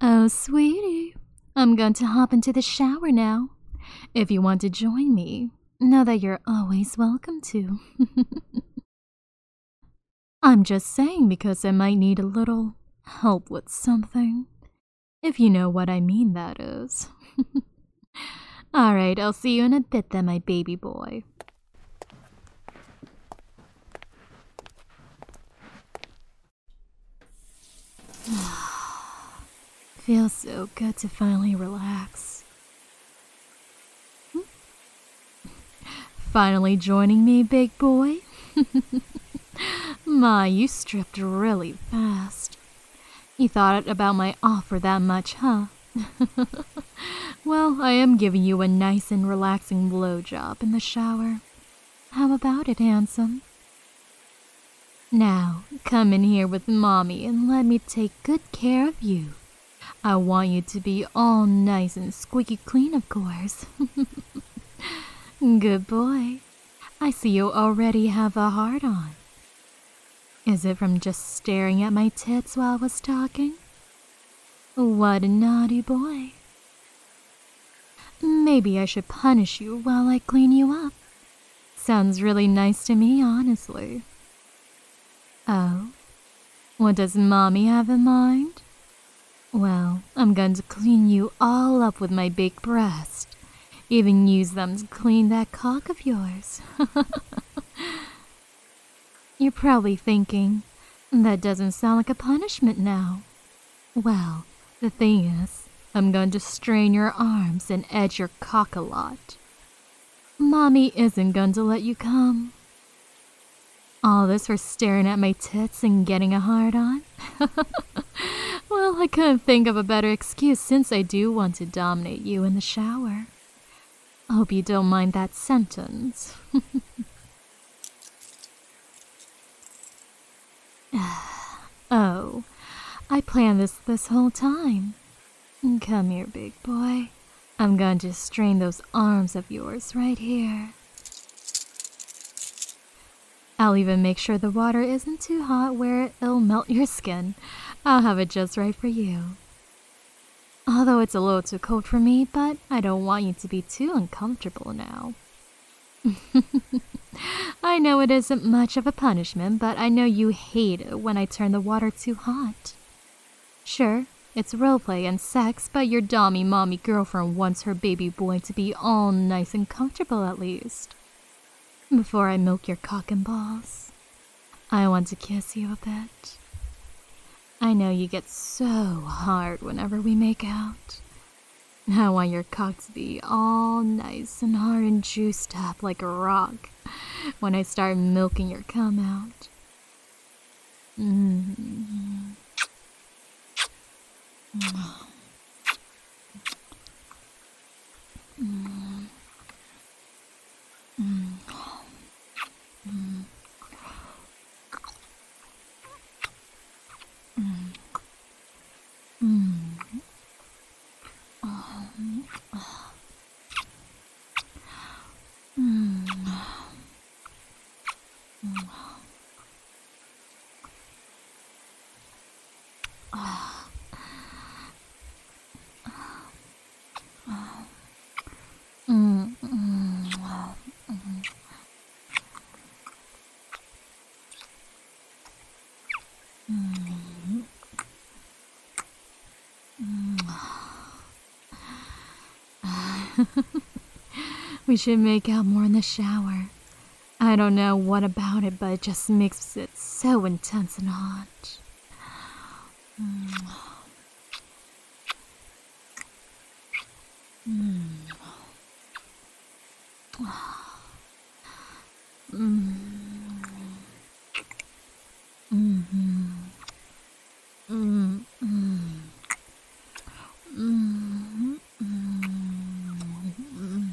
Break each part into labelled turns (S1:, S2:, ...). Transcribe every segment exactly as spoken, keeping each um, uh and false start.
S1: Oh, sweetie, I'm going to hop into the shower now. If you want to join me, know that you're always welcome to. I'm just saying because I might need a little help with something. If you know what I mean, that is. Alright, I'll see you in a bit then, my baby boy. Feels so good to finally relax. Finally joining me, big boy? My, you stripped really fast. You thought about my offer that much, huh? Well, I am giving you a nice and relaxing blowjob in the shower. How about it, handsome? Now, come in here with Mommy and let me take good care of you. I want you to be all nice and squeaky clean, of course. Good boy. I see you already have a heart on. Is it from just staring at my tits while I was talking? What a naughty boy. Maybe I should punish you while I clean you up. Sounds really nice to me, honestly. Oh? What does Mommy have in mind? Well, I'm going to clean you all up with my big breast. Even use them to clean that cock of yours. You're probably thinking, that doesn't sound like a punishment now. Well, the thing is, I'm going to strain your arms and edge your cock a lot. Mommy isn't going to let you come. All this for staring at my tits and getting a hard on? Well, I couldn't think of a better excuse since I do want to dominate you in the shower. Hope you don't mind that sentence. Oh, I planned this this whole time. Come here, big boy. I'm going to strain those arms of yours right here. I'll even make sure the water isn't too hot where it'll melt your skin. I'll have it just right for you. Although it's a little too cold for me, but I don't want you to be too uncomfortable now. I know it isn't much of a punishment, but I know you hate it when I turn the water too hot. Sure, it's roleplay and sex, but your dommy mommy girlfriend wants her baby boy to be all nice and comfortable at least. Before I milk your cock and balls, I want to kiss you a bit. I know you get so hard whenever we make out. I want your cock to be all nice and hard and juiced up like a rock when I start milking your cum out. Mm-hmm. Mm. Mm. Mm. Mm. Mm. Mm. Um, mm. Mm. Ah. Mm. Mm. Mm. Mm. We should make out more in the shower. I don't know what about it, but it just makes it so intense and hot. Mm. Mm. Mm. Mm-hmm. Mm. Mm. Mm. Mm.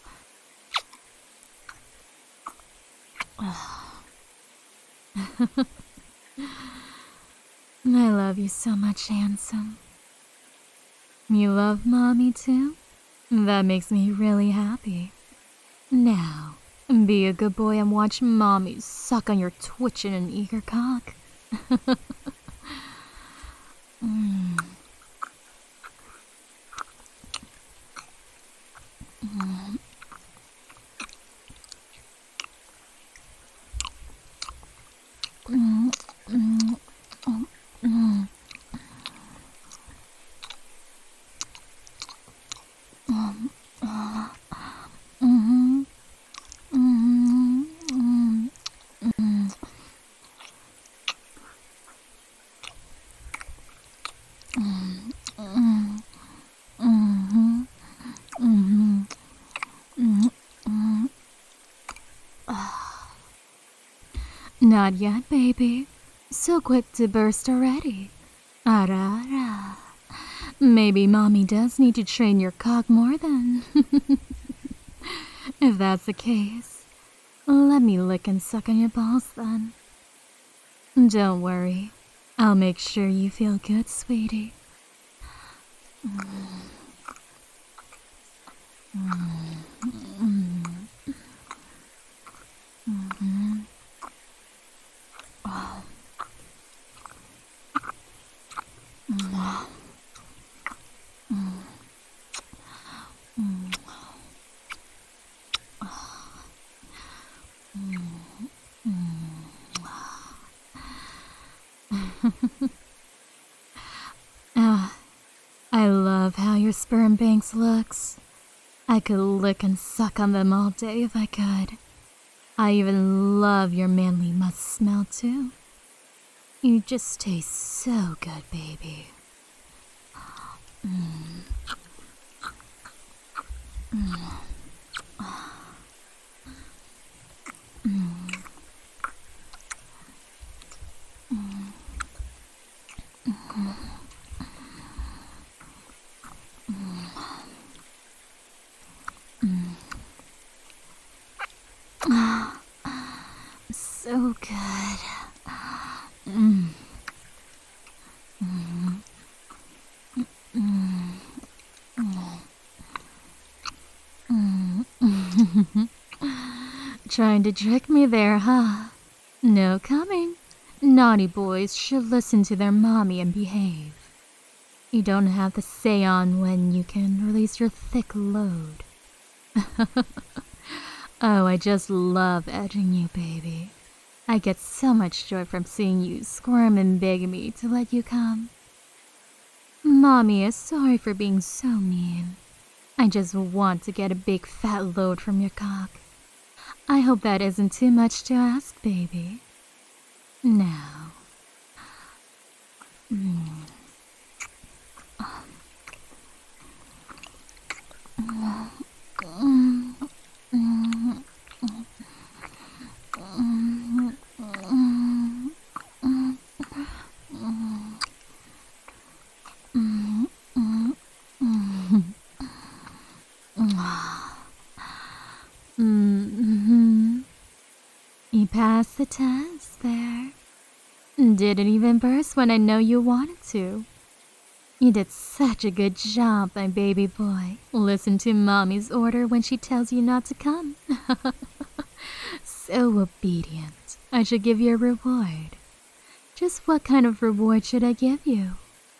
S1: I love you so much, handsome. You love Mommy too? That makes me really happy. Now, be a good boy and watch Mommy suck on your twitching and eager cock. Mm. Not yet, baby. So quick to burst already. Ara-ra. Maybe mommy does need to train your cock more then. If that's the case, let me lick and suck on your balls then. Don't worry. I'll make sure you feel good, sweetie. Mm. Mm. Mm. Mm-hmm. Oh. Mm. Mm. Mm. Ah, I love how your sperm banks looks. I could lick and suck on them all day if I could. I even love your manly musk smell too. You just taste so good, baby. Mm. Mm. Mm. Mm. Mm. Ah, so good. Mm. Mm. Mm. Mm. Mm. Trying to trick me there, huh? No coming. Naughty boys should listen to their mommy and behave. You don't have to say on when you can release your thick load. Oh, I just love edging you, baby. I get so much joy from seeing you squirm and beg me to let you come. Mommy is sorry for being so mean. I just want to get a big fat load from your cock. I hope that isn't too much to ask, baby. Now. Mm. Mm. Mm. Mm. Mm-hmm. You passed the test there. Didn't even burst when I know you wanted to. You did such a good job, my baby boy. Listen to mommy's order when she tells you not to come. So obedient. I should give you a reward. Just what kind of reward should I give you?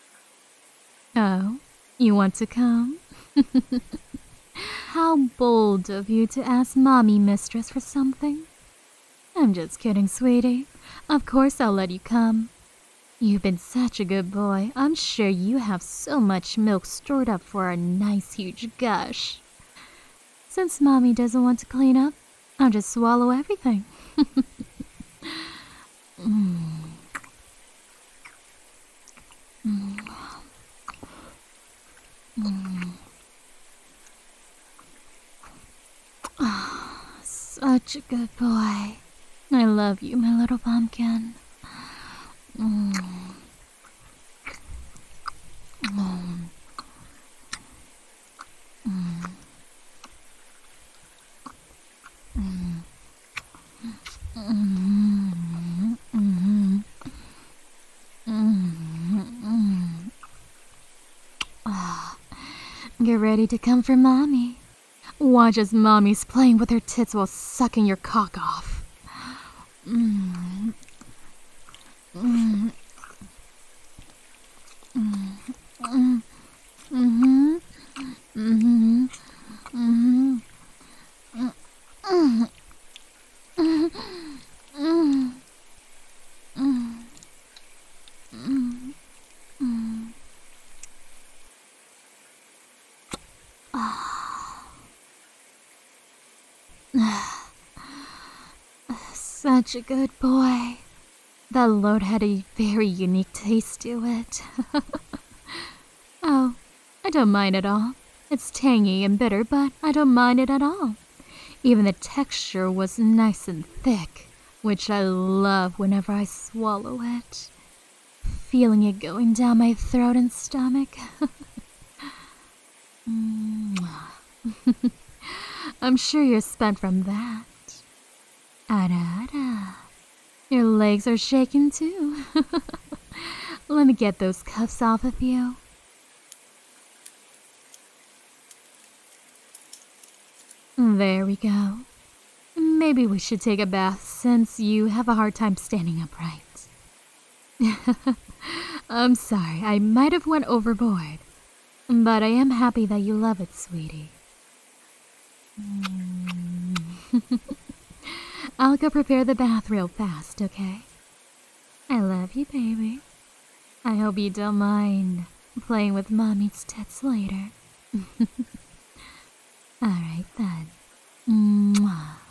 S1: Oh, you want to come? How bold of you to ask mommy mistress for something. I'm just kidding, sweetie. Of course I'll let you come. You've been such a good boy. I'm sure you have so much milk stored up for a nice huge gush. Since mommy doesn't want to clean up, I'll just swallow everything. mm. Mm. Mm. Oh, such a good boy. I love you, my little pumpkin. Mm. Mm. Mm. Mm. Mm. Mm. Mm. Oh, get ready to come for mommy. Watch as mommy's playing with her tits while sucking your cock off. Mm. Mm. Mm. Mm. Mm-hmm. Mm-hmm. Mm-hmm. Mm. Mm. Mm. Mm. Mm. Mm. Such a good boy. That load had a very unique taste to it. Oh, I don't mind at all. It's tangy and bitter, but I don't mind it at all. Even the texture was nice and thick. which I love whenever I swallow it, feeling it going down my throat and stomach. I'm sure you're spent from that. Ada, ada. Your legs are shaking too. Let me get those cuffs off of you. There we go. Maybe we should take a bath since you have a hard time standing upright. I'm sorry, I might have went overboard, but I am happy that you love it, sweetie. I'll go prepare the bath real fast, okay? I love you, baby. I hope you don't mind playing with Mommy's tits later. Alright then. Mwah.